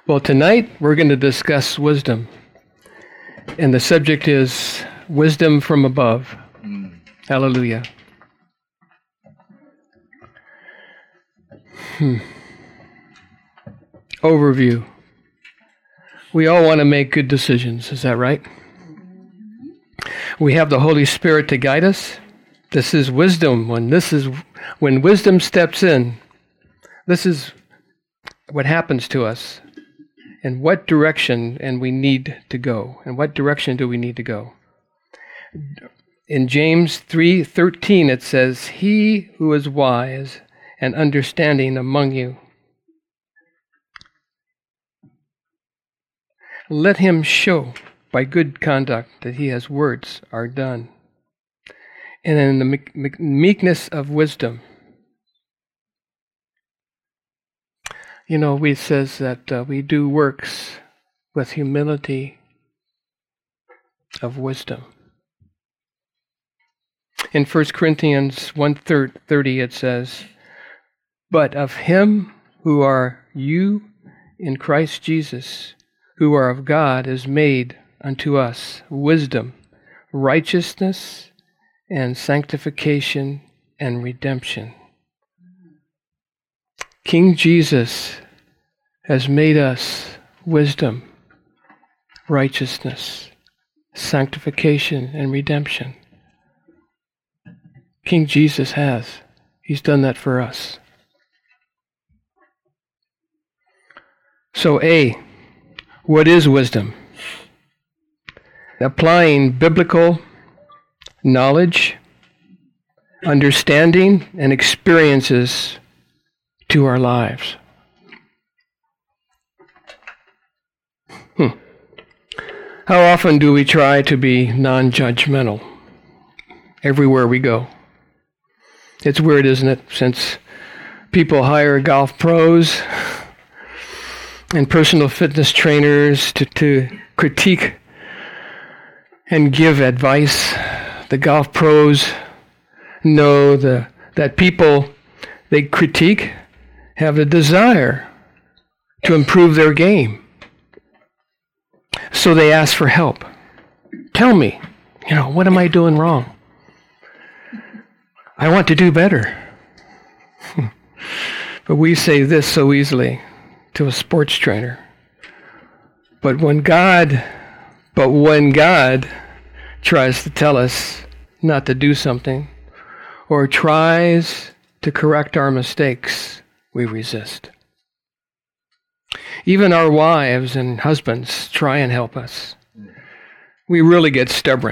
Well, tonight we're going to discuss wisdom. And the subject is wisdom from above. Hallelujah. Overview. We all want to make good decisions, is that right? We have the Holy Spirit to guide us. This is wisdom. When wisdom steps in, this is what happens to us. And what direction we need to go. And what direction do we need to go? In James 3:13 it says, "He who is wise and understanding among you, let him show by good conduct that he has words are done." And in the meekness of wisdom. It says that we do works with humility of wisdom. In 1 Corinthians 1:30 it says, "But of him who are you in Christ Jesus, who are of God, is made unto us wisdom, righteousness, and sanctification, and redemption." King Jesus has made us wisdom, righteousness, sanctification, and redemption. King Jesus has. He's done that for us. So what is wisdom? Applying biblical knowledge, understanding, and experiences to our lives. How often do we try to be non-judgmental everywhere we go? It's weird, isn't it? Since people hire golf pros and personal fitness trainers to critique and give advice, the golf pros know that people they critique have a desire to improve their game. So they ask for help. Tell me, what am I doing wrong? I want to do better. But we say this so easily to a sports trainer. But when God tries to tell us not to do something or tries to correct our mistakes, we resist. Even our wives and husbands try and help us. We really get stubborn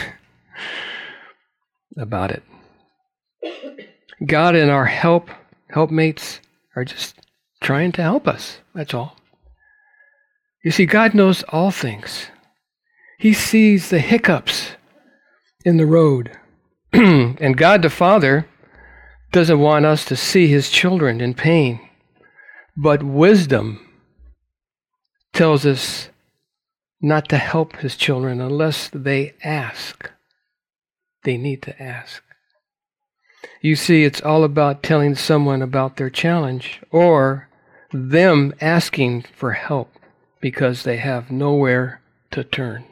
about it. God and our helpmates are just trying to help us. That's all. You see, God knows all things. He sees the hiccups in the road. And God the Father doesn't want us to see his children in pain. But wisdom tells us not to help his children unless they ask. They need to ask. You see, it's all about telling someone about their challenge or them asking for help because they have nowhere to turn.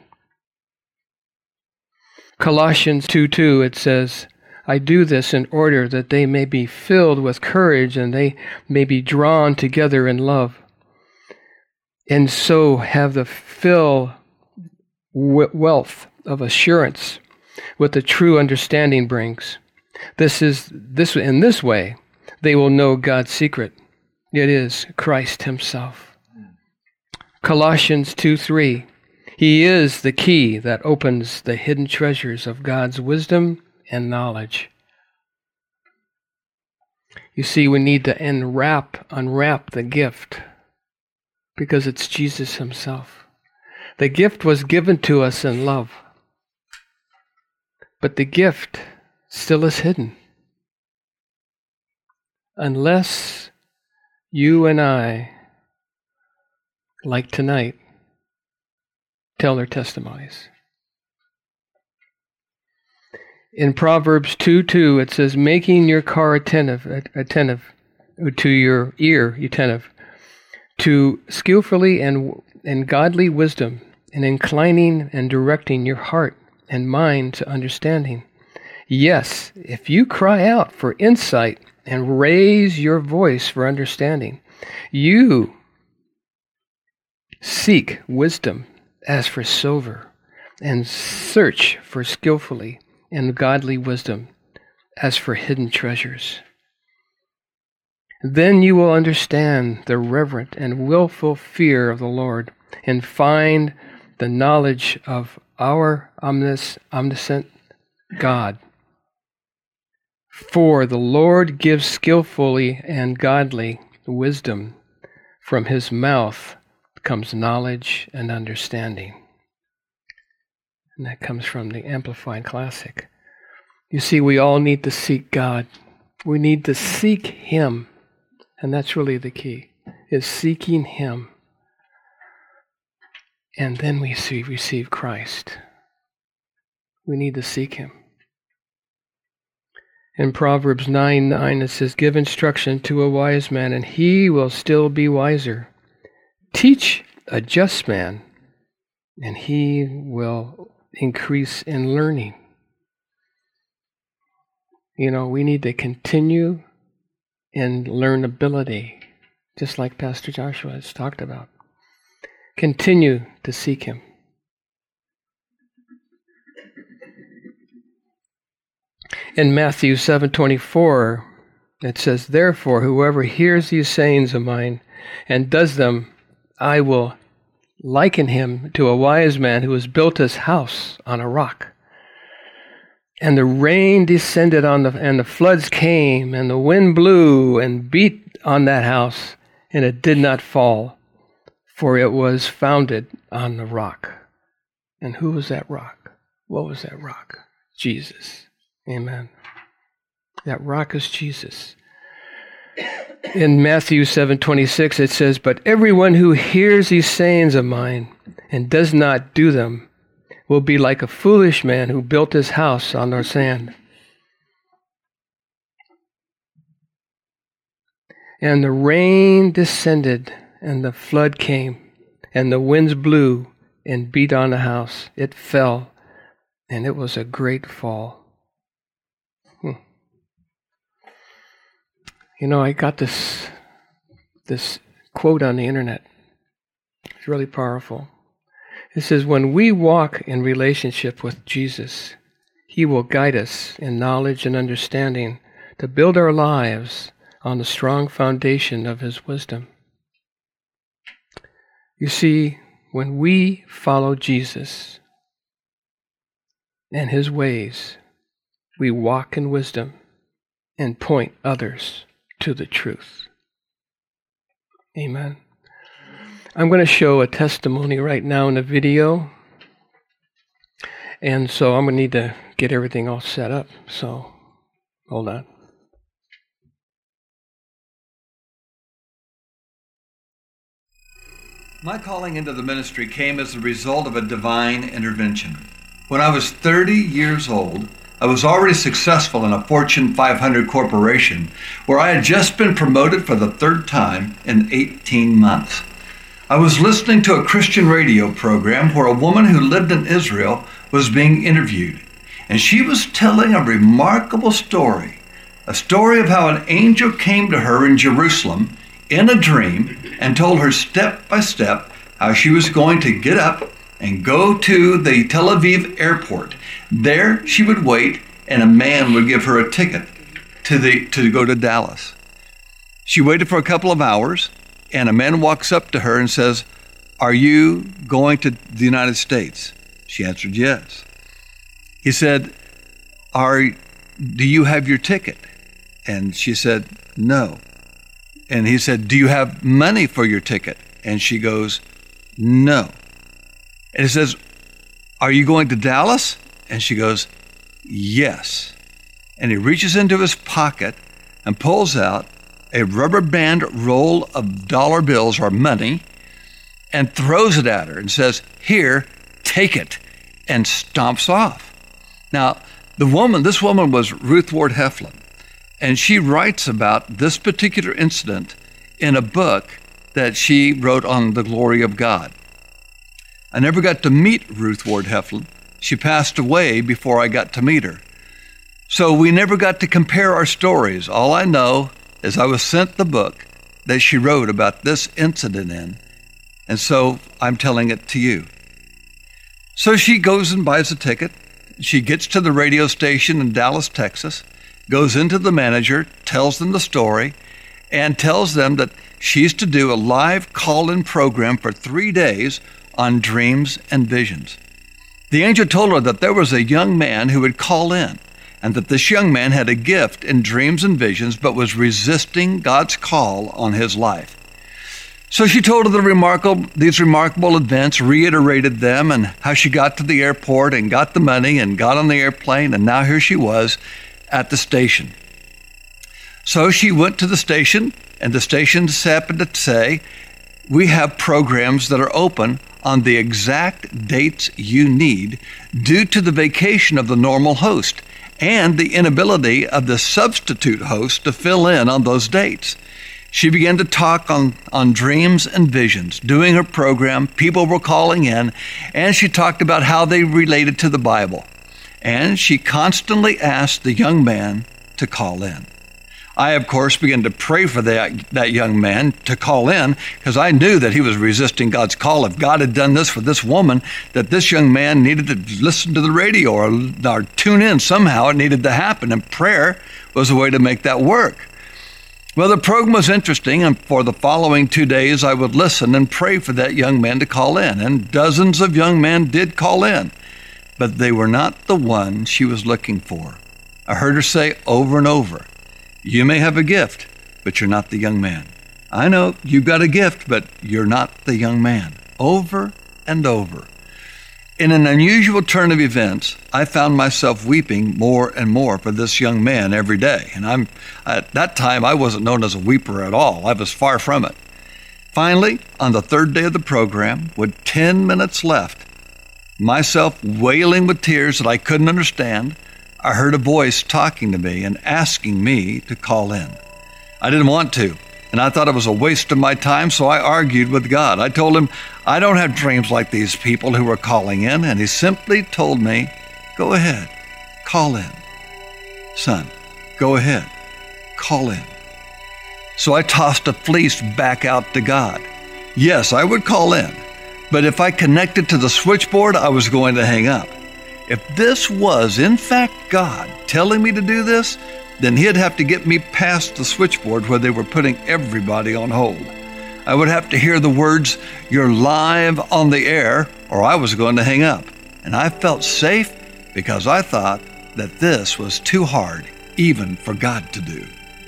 Colossians 2:2, it says, "I do this in order that they may be filled with courage and they may be drawn together in love, and so have the wealth of assurance what the true understanding brings. In this way, they will know God's secret. It is Christ himself." Colossians 2:3, "He is the key that opens the hidden treasures of God's wisdom and knowledge." You see, we need to unwrap the gift because it's Jesus himself. The gift was given to us in love, but the gift still is hidden. Unless you and I, like tonight, tell their testimonies. In Proverbs 2:2, it says, "Making your car attentive to your ear, attentive to skillfully and godly wisdom, and inclining and directing your heart and mind to understanding. Yes, if you cry out for insight and raise your voice for understanding, you seek wisdom as for silver, and search for skillfully and godly wisdom as for hidden treasures. Then you will understand the reverent and willful fear of the Lord, and find the knowledge of our omniscient God. For the Lord gives skillfully and godly wisdom. From his mouth comes knowledge and understanding. And that comes from the Amplified Classic. You see, we all need to seek God. We need to seek him. And that's really the key, is seeking him. And then we receive Christ. We need to seek him. In Proverbs 9:9 it says, give instruction to a wise man, and he will still be wiser. Teach a just man, and he will increase in learning. You know, we need to continue in learnability, just like Pastor Joshua has talked about. Continue to seek him. In Matthew 7:24, it says, therefore, whoever hears these sayings of mine and does them, I will liken him to a wise man who has built his house on a rock. And the rain descended and the floods came, and the wind blew and beat on that house, and it did not fall, for it was founded on the rock. And who was that rock? What was that rock? Jesus. Amen. That rock is Jesus. In Matthew 7:26 it says, but everyone who hears these sayings of mine and does not do them will be like a foolish man who built his house on the sand. And the rain descended, and the flood came, and the winds blew and beat on the house. It fell, and it was a great fall. You know, I got this quote on the internet. It's really powerful. It says, when we walk in relationship with Jesus, he will guide us in knowledge and understanding to build our lives on the strong foundation of his wisdom. You see, when we follow Jesus and his ways, we walk in wisdom and point others to the truth. Amen. I'm going to show a testimony right now in a video. And so I'm going to need to get everything all set up. So, hold on. My calling into the ministry came as a result of a divine intervention. When I was 30 years old, I was already successful in a Fortune 500 corporation where I had just been promoted for the third time in 18 months. I was listening to a Christian radio program where a woman who lived in Israel was being interviewed, and she was telling a remarkable story, a story of how an angel came to her in Jerusalem in a dream and told her step by step how she was going to get up and go to the Tel Aviv airport. There she would wait, and a man would give her a ticket to go to Dallas. She waited for a couple of hours, and a man walks up to her and says, "Are you going to the United States?" She answered yes. He said, "Do you have your ticket?" And she said, "No." And he said, "Do you have money for your ticket?" And she goes, "No." And he says, "Are you going to Dallas?" And she goes, "Yes." And he reaches into his pocket and pulls out a rubber band roll of dollar bills or money and throws it at her and says, "Here, take it," and stomps off. Now, this woman was Ruth Ward Heflin, and she writes about this particular incident in a book that she wrote on the glory of God. I never got to meet Ruth Ward Heflin. She passed away before I got to meet her. So we never got to compare our stories. All I know is I was sent the book that she wrote about this incident in, and so I'm telling it to you. So she goes and buys a ticket. She gets to the radio station in Dallas, Texas, goes into the manager, tells them the story, and tells them that she's to do a live call-in program for 3 days on dreams and visions. The angel told her that there was a young man who would call in, and that this young man had a gift in dreams and visions, but was resisting God's call on his life. So she told her these remarkable events, reiterated them, and how she got to the airport and got the money and got on the airplane, and now here she was at the station. So she went to the station, and the station happened to say, "We have programs that are open on the exact dates you need due to the vacation of the normal host and the inability of the substitute host to fill in on those dates." She began to talk on dreams and visions. Doing her program, people were calling in, and she talked about how they related to the Bible. And she constantly asked the young man to call in. I, of course, began to pray for that young man to call in, because I knew that he was resisting God's call. If God had done this for this woman, that this young man needed to listen to the radio or tune in somehow. It needed to happen, and prayer was a way to make that work. Well, the program was interesting, and for the following 2 days, I would listen and pray for that young man to call in, and dozens of young men did call in, but they were not the one she was looking for. I heard her say over and over, "You may have a gift, but you're not the young man. I know you've got a gift, but you're not the young man." Over and over. In an unusual turn of events, I found myself weeping more and more for this young man every day. And at that time, I wasn't known as a weeper at all. I was far from it. Finally, on the 3rd day of the program, with 10 minutes left, myself wailing with tears that I couldn't understand, I heard a voice talking to me and asking me to call in. I didn't want to, and I thought it was a waste of my time, so I argued with God. I told him, I don't have dreams like these people who were calling in, and he simply told me, "Go ahead, call in. Son, go ahead, call in." So I tossed a fleece back out to God. Yes, I would call in, but if I connected to the switchboard, I was going to hang up. If this was, in fact, God telling me to do this, then he'd have to get me past the switchboard where they were putting everybody on hold. I would have to hear the words, "You're live on the air," or I was going to hang up. And I felt safe because I thought that this was too hard even for God to do.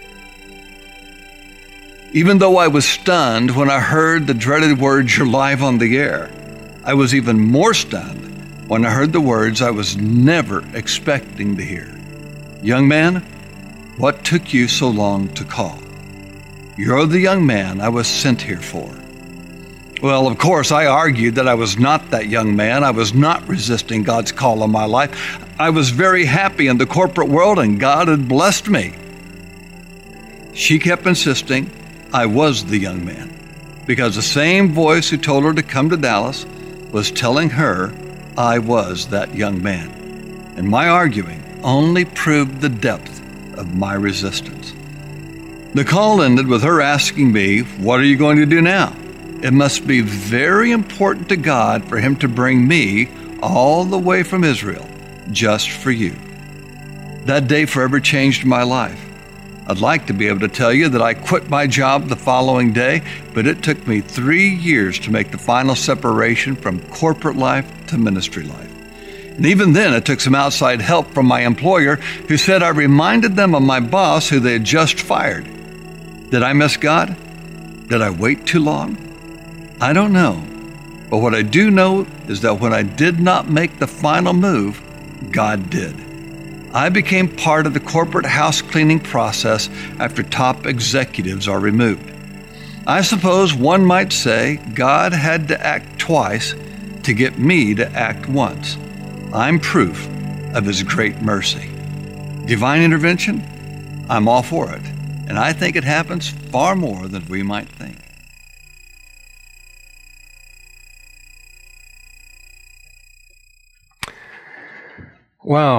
Even though I was stunned when I heard the dreaded words, "You're live on the air," I was even more stunned when I heard the words I was never expecting to hear. "Young man, what took you so long to call? You're the young man I was sent here for." Well, of course, I argued that I was not that young man. I was not resisting God's call on my life. I was very happy in the corporate world, and God had blessed me. She kept insisting I was the young man, because the same voice who told her to come to Dallas was telling her I was that young man. And my arguing only proved the depth of my resistance. The call ended with her asking me, "What are you going to do now?" It must be very important to God for him to bring me all the way from Israel just for you. That day forever changed my life. I'd like to be able to tell you that I quit my job the following day, but it took me 3 years to make the final separation from corporate life to ministry life. And even then, it took some outside help from my employer, who said I reminded them of my boss who they had just fired. Did I miss God? Did I wait too long? I don't know. But what I do know is that when I did not make the final move, God did. I became part of the corporate house cleaning process after top executives are removed. I suppose one might say God had to act twice to get me to act once. I'm proof of his great mercy. Divine intervention? I'm all for it. And I think it happens far more than we might think. Wow.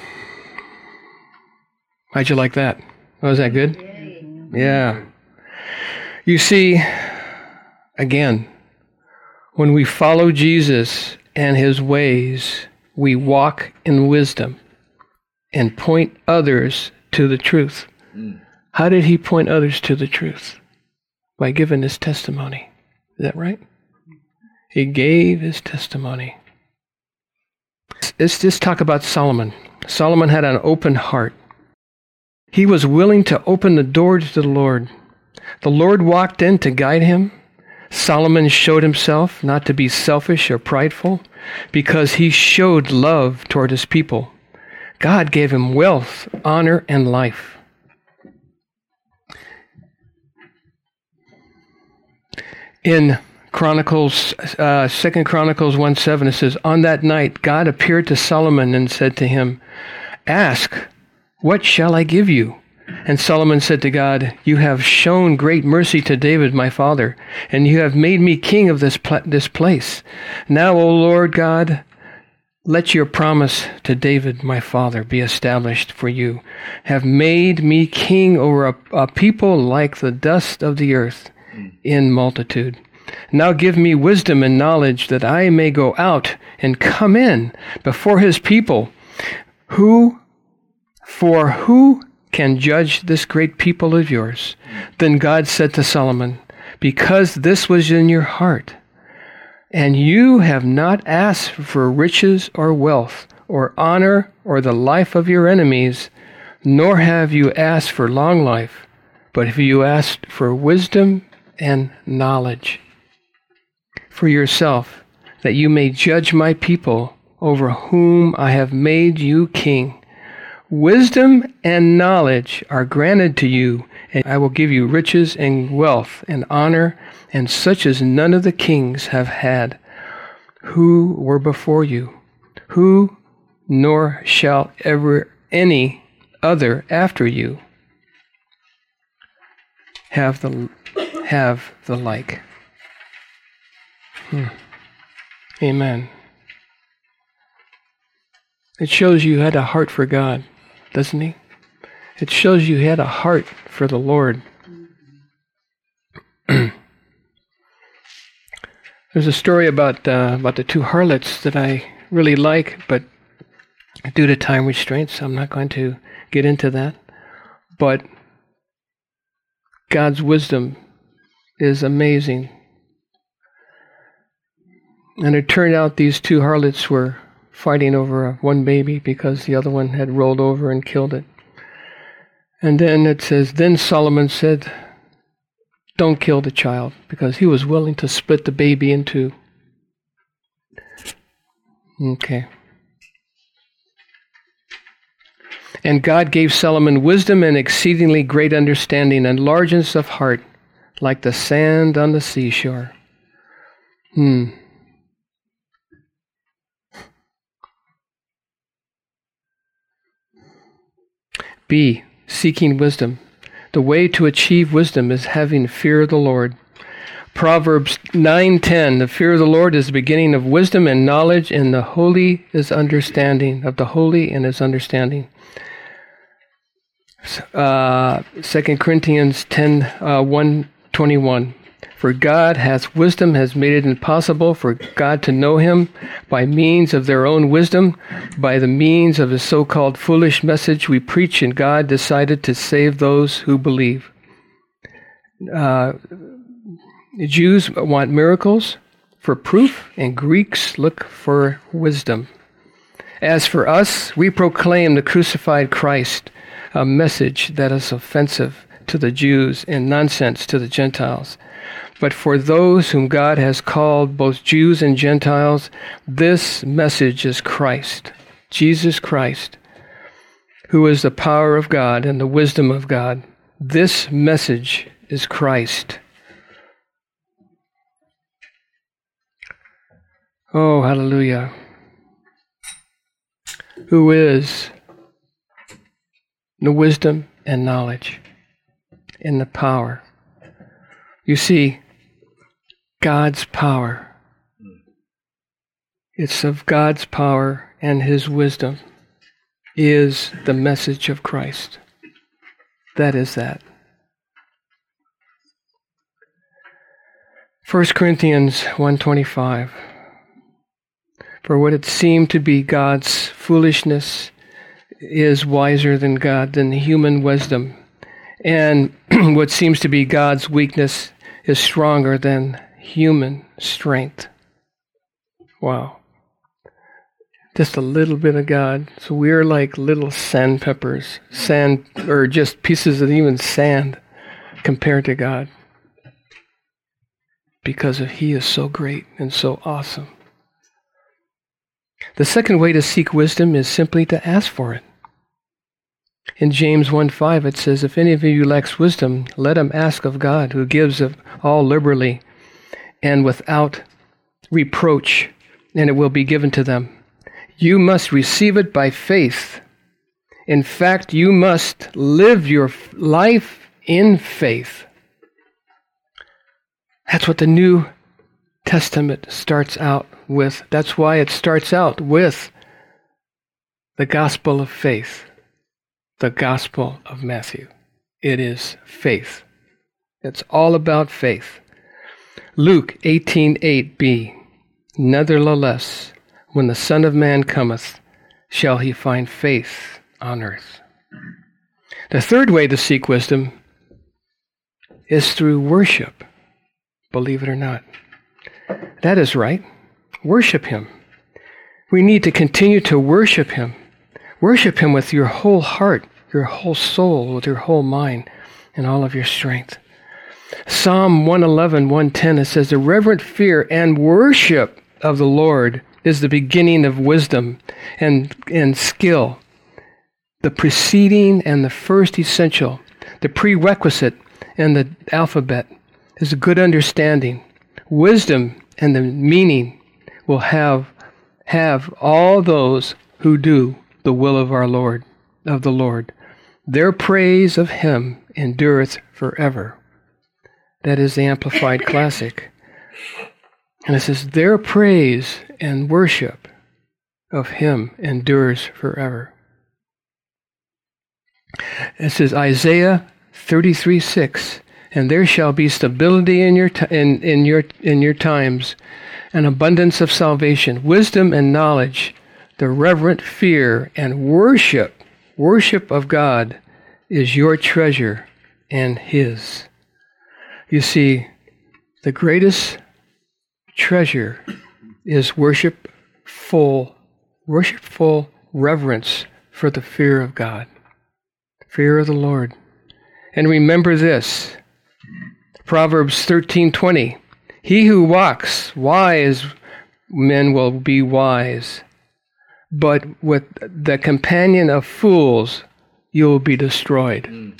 How'd you like that? Was that good? Yeah. You see, again, when we follow Jesus and his ways, we walk in wisdom and point others to the truth. How did he point others to the truth? By giving his testimony. Is that right? He gave his testimony. Let's just talk about Solomon. Solomon had an open heart. He was willing to open the doors to the Lord. The Lord walked in to guide him. Solomon showed himself not to be selfish or prideful because he showed love toward his people. God gave him wealth, honor, and life. In Chronicles, 2 Chronicles 1:7, it says, "On that night God appeared to Solomon and said to him, 'Ask, what shall I give you?' And Solomon said to God, 'You have shown great mercy to David my father, and you have made me king of this place. Now, O Lord God, let your promise to David my father be established, for you have made me king over a people like the dust of the earth in multitude. Now give me wisdom and knowledge that I may go out and come in before his people. For who can judge this great people of yours?' Then God said to Solomon, 'Because this was in your heart, and you have not asked for riches or wealth or honor or the life of your enemies, nor have you asked for long life, but have you asked for wisdom and knowledge for yourself, that you may judge my people over whom I have made you king. Wisdom and knowledge are granted to you, and I will give you riches and wealth and honor, and such as none of the kings have had who were before you, who nor shall ever any other after you have the like.'" Amen. It shows you had a heart for God, doesn't he? It shows you had a heart for the Lord. There's a story about the two harlots that I really like, but due to time restraints, I'm not going to get into that. But God's wisdom is amazing. And it turned out these two harlots were fighting over one baby because the other one had rolled over and killed it. And then it says, then Solomon said, "Don't kill the child," because he was willing to split the baby in two. Okay. And God gave Solomon wisdom and exceedingly great understanding and largeness of heart, like the sand on the seashore. B, seeking wisdom. The way to achieve wisdom is having fear of the Lord. Proverbs 9:10, the fear of the Lord is the beginning of wisdom and knowledge, and the holy is understanding, of the holy and his understanding. 2 Corinthians 10:1-21. For God hath wisdom, has made it impossible for God to know him by means of their own wisdom, by the means of his so-called foolish message we preach, and God decided to save those who believe. The Jews want miracles for proof, and Greeks look for wisdom. As for us, we proclaim the crucified Christ, a message that is offensive to the Jews and nonsense to the Gentiles. But for those whom God has called, both Jews and Gentiles, this message is Christ, Jesus Christ, who is the power of God and the wisdom of God. This message is Christ. Oh, hallelujah. Who is the wisdom and knowledge and the power. You see, God's power. It's of God's power and his wisdom is the message of Christ. That is that. 1 Corinthians 1:25. For what it seemed to be God's foolishness is wiser than God, than human wisdom. And what seems to be God's weakness is stronger than human strength. Wow. Just a little bit of God. So we're like little sandpeppers, or just pieces of even sand compared to God. Because He is so great and so awesome. The second way to seek wisdom is simply to ask for it. In James 1:5 it says, if any of you lacks wisdom, let him ask of God, who gives of all liberally and without reproach, and it will be given to them. You must receive it by faith. In fact, you must live your life in faith. That's what the New Testament starts out with. That's why it starts out with the gospel of faith, the gospel of Matthew. It is faith. It's all about faith. Luke 18:8b. Nevertheless, when the Son of Man cometh, shall he find faith on earth. The third way to seek wisdom is through worship. Believe it or not. That is right. Worship Him. We need to continue to worship Him. Worship Him with your whole heart, your whole soul, with your whole mind, and all of your strength. Psalm 111:110, it says, the reverent fear and worship of the Lord is the beginning of wisdom and skill. The preceding and the first essential, the prerequisite and the alphabet is a good understanding. Wisdom and the meaning will have all those who do the will of our Lord, of the Lord. Their praise of Him endureth forever. That is the Amplified Classic. And it says, their praise and worship of Him endures forever. It says Isaiah 33:6. And there shall be stability in your times, an abundance of salvation, wisdom and knowledge, the reverent fear and worship of God is your treasure and His. You see, the greatest treasure is worshipful reverence for the fear of God, fear of the Lord. And remember this. Proverbs 13:20, he who walks wise men will be wise, but with the companion of fools you will be destroyed.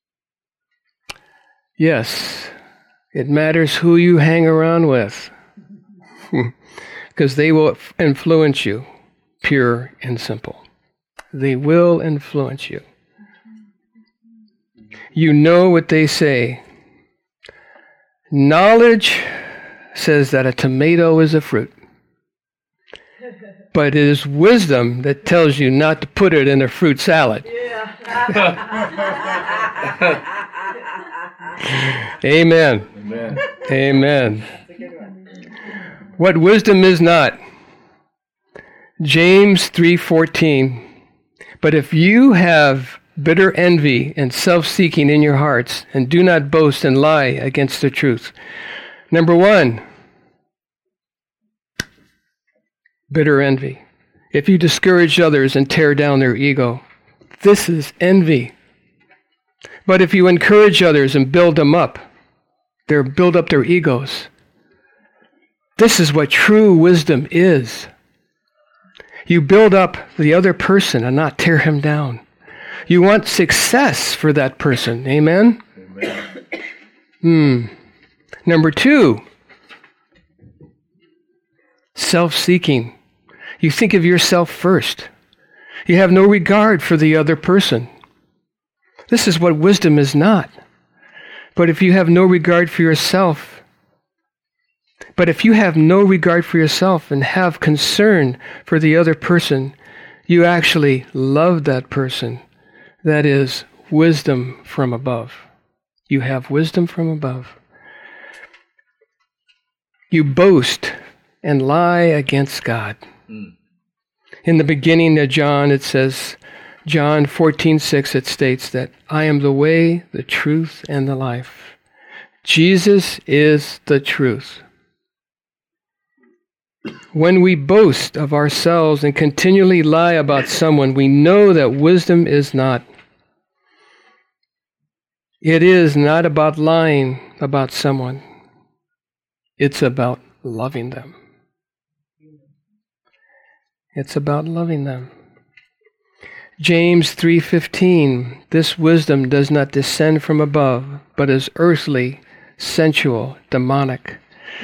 Yes, it matters who you hang around with, because they will influence you, pure and simple. They will influence you. You know what they say. Knowledge says that a tomato is a fruit. But it is wisdom that tells you not to put it in a fruit salad. Yeah. Amen. Amen. Amen. What wisdom is not. James 3:14. But if you have bitter envy and self-seeking in your hearts, and do not boast and lie against the truth. Number one, bitter envy. If you discourage others and tear down their ego, this is envy. But if you encourage others and build them up, build up their egos, this is what true wisdom is. You build up the other person and not tear him down. You want success for that person. Amen? Amen. Number two, self-seeking. You think of yourself first. You have no regard for the other person. This is what wisdom is not. But if you have no regard for yourself, and have concern for the other person, You actually love that person. That is wisdom from above. You have wisdom from above. You boast and lie against God. In the beginning of John, it says, John 14:6, it states that I am the way, the truth, and the life. Jesus is the truth. When we boast of ourselves and continually lie about someone, we know that wisdom is not. It is not about lying about someone. It's about loving them. It's about loving them. James 3:15, this wisdom does not descend from above, but is earthly, sensual, demonic.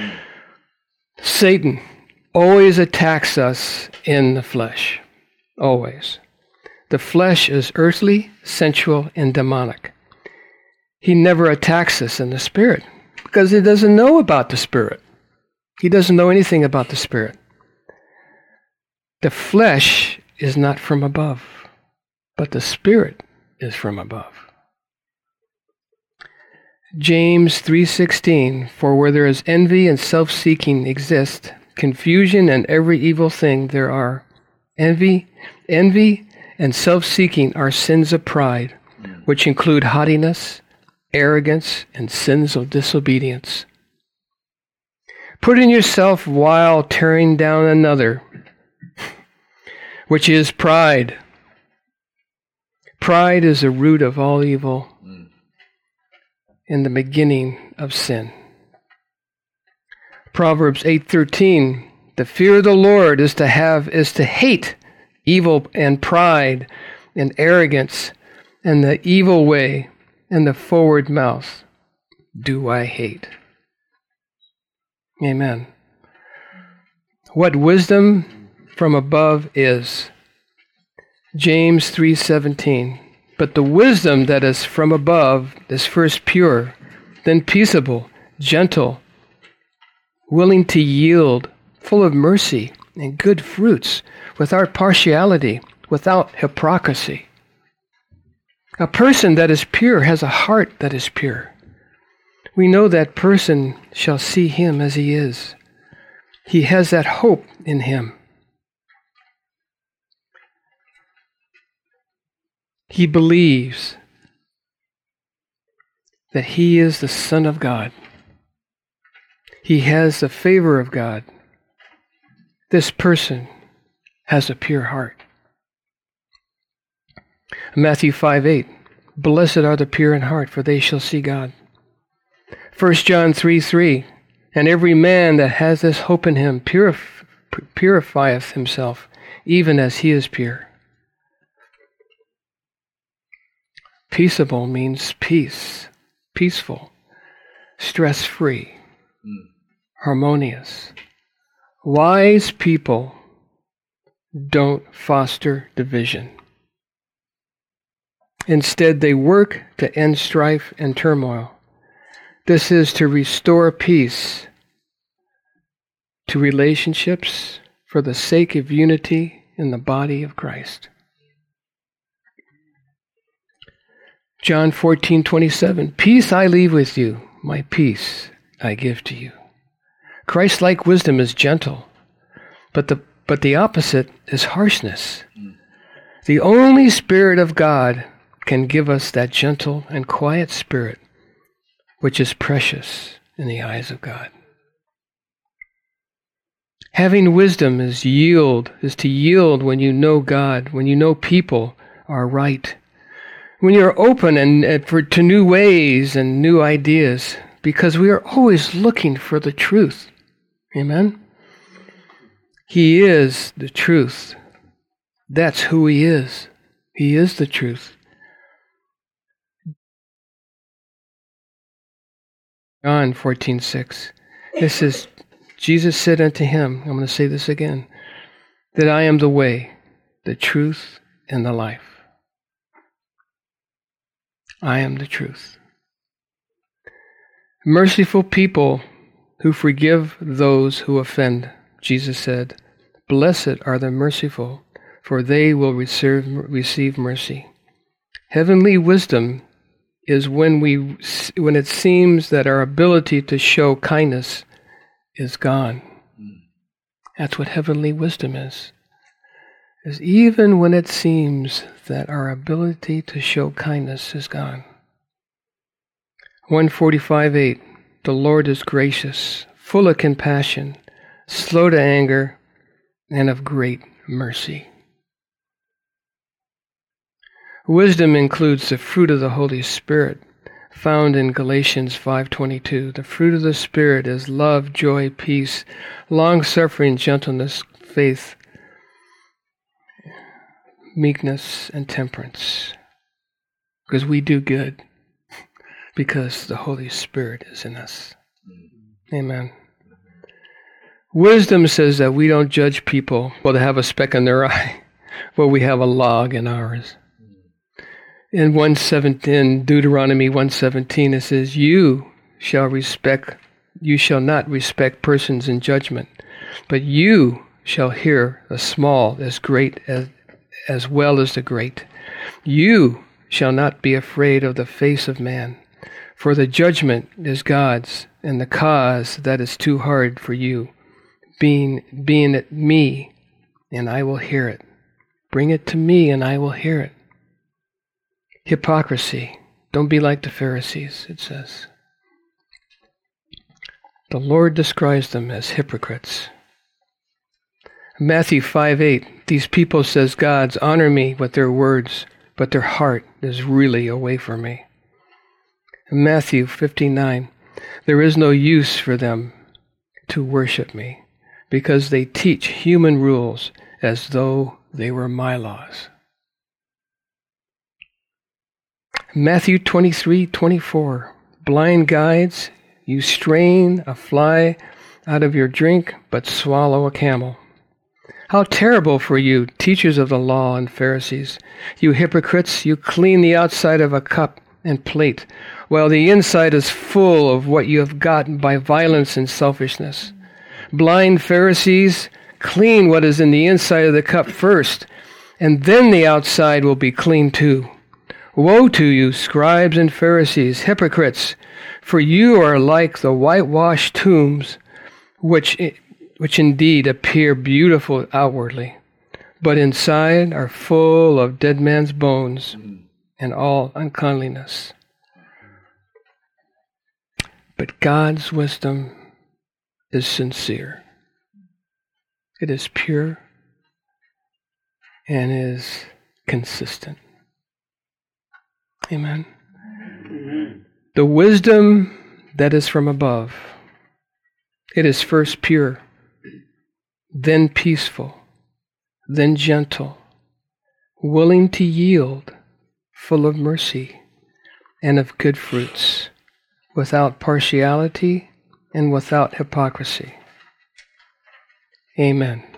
Satan always attacks us in the flesh. Always. The flesh is earthly, sensual, and demonic. He never attacks us in the spirit because he doesn't know about the spirit. He doesn't know anything about the spirit. The flesh is not from above, but the spirit is from above. James 3:16, for where there is envy and self-seeking exist, confusion and every evil thing there are. Envy and self-seeking are sins of pride, which include haughtiness, arrogance, and sins of disobedience. Putting yourself while tearing down another, which is pride. Pride is the root of all evil and the beginning of sin. Proverbs 8:13, the fear of the Lord is to hate evil and pride and arrogance and the evil way and the forward mouth do I hate. Amen. What wisdom from above is. James 3:17, but the wisdom that is from above is first pure, then peaceable, gentle, willing to yield, full of mercy and good fruits, without partiality, without hypocrisy. A person that is pure has a heart that is pure. We know that person shall see him as he is. He has that hope in him. He believes that he is the Son of God. He has the favor of God. This person has a pure heart. Matthew 5:8, blessed are the pure in heart, for they shall see God. 1 John 3:3, and every man that has this hope in him purifieth himself, even as he is pure. Peaceable means peace, peaceful, stress-free, harmonious. Wise people don't foster division. Instead, they work to end strife and turmoil. This is to restore peace to relationships for the sake of unity in the body of Christ. John 14:27, peace I leave with you, my peace I give to you. Christ-like wisdom is gentle, but the opposite is harshness. The only Spirit of God can give us that gentle and quiet spirit, which is precious in the eyes of God. Having wisdom is to yield when you know God, when you know people are right, when you're open to new ways and new ideas, because we are always looking for the truth. Amen? He is the truth. That's who he is. He is the truth. John 14:6. This is, Jesus said unto him, I'm going to say this again, that I am the way, the truth, and the life. I am the truth. Merciful people who forgive those who offend. Jesus said, blessed are the merciful, for they will receive mercy. Heavenly wisdom is when it seems that our ability to show kindness is gone. That's what heavenly wisdom is even when it seems that our ability to show kindness is gone. 145:8, the Lord is gracious, full of compassion, slow to anger, and of great mercy. Wisdom includes the fruit of the Holy Spirit, found in Galatians 5:22. The fruit of the Spirit is love, joy, peace, long-suffering, gentleness, faith, meekness, and temperance. Because we do good because the Holy Spirit is in us. Amen. Wisdom says that we don't judge people while they have a speck in their eye, but we have a log in ours. In Deuteronomy 1:17, it says, "You shall not respect persons in judgment, but you shall hear the small as great as well as the great. You shall not be afraid of the face of man, for the judgment is God's, and the cause that is too hard for you, being at me, and I will hear it. Bring it to me, and I will hear it." Hypocrisy. Don't be like the Pharisees, it says. The Lord describes them as hypocrites. Matthew 5:8, these people, says God, honor me with their words, but their heart is really away from me. Matthew 15:9, there is no use for them to worship me, because they teach human rules as though they were my laws. Matthew 23:24, blind guides, you strain a fly out of your drink, but swallow a camel. How terrible for you, teachers of the law and Pharisees, you hypocrites, you clean the outside of a cup and plate, while the inside is full of what you have gotten by violence and selfishness. Blind Pharisees, clean what is in the inside of the cup first, and then the outside will be clean too. Woe to you, scribes and Pharisees, hypocrites, for you are like the whitewashed tombs, which indeed appear beautiful outwardly, but inside are full of dead man's bones and all uncleanliness. But God's wisdom is sincere. It is pure and is consistent. Amen. Amen. The wisdom that is from above, it is first pure, then peaceful, then gentle, willing to yield, full of mercy and of good fruits, without partiality and without hypocrisy. Amen.